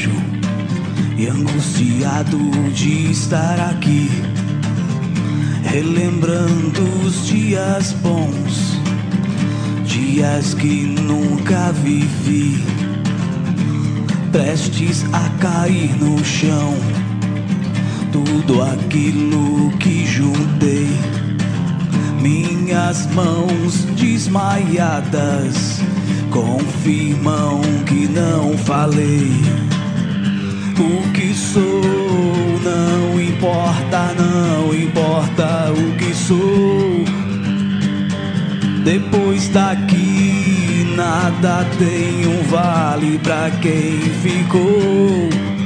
desejo e angustiado de estar aqui, relembrando os dias bons, dias que nunca vivi, prestes a cair no chão, tudo aquilo que juntei. Minhas mãos desmaiadas confirmam que não falei. O que sou não importa, não importa o que sou. Depois daqui nada tem vale pra quem ficou.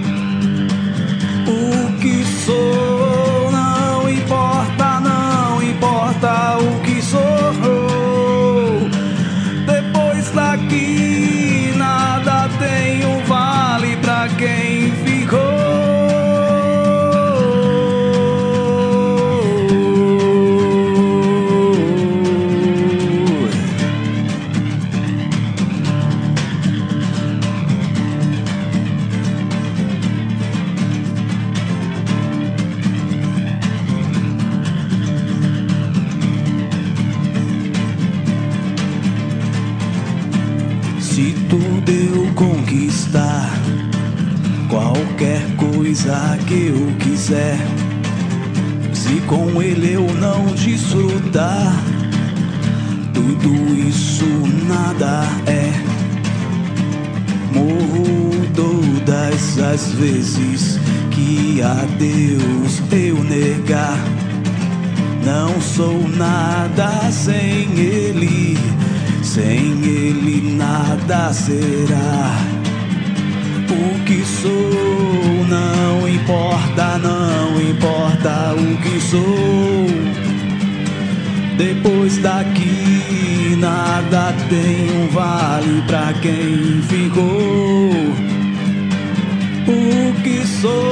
O que sou não importa, não importa o que sou. Depois daqui nada tem vale pra quem ficou. Se tudo eu conquistar, qualquer coisa que eu quiser, se com ele eu não desfrutar, tudo isso nada é. Morro todas as vezes que a Deus eu negar. Não sou nada sem ele, sem ele nada será. O que sou não importa, não importa o que sou. Depois daqui nada tem vale pra quem ficou. O que sou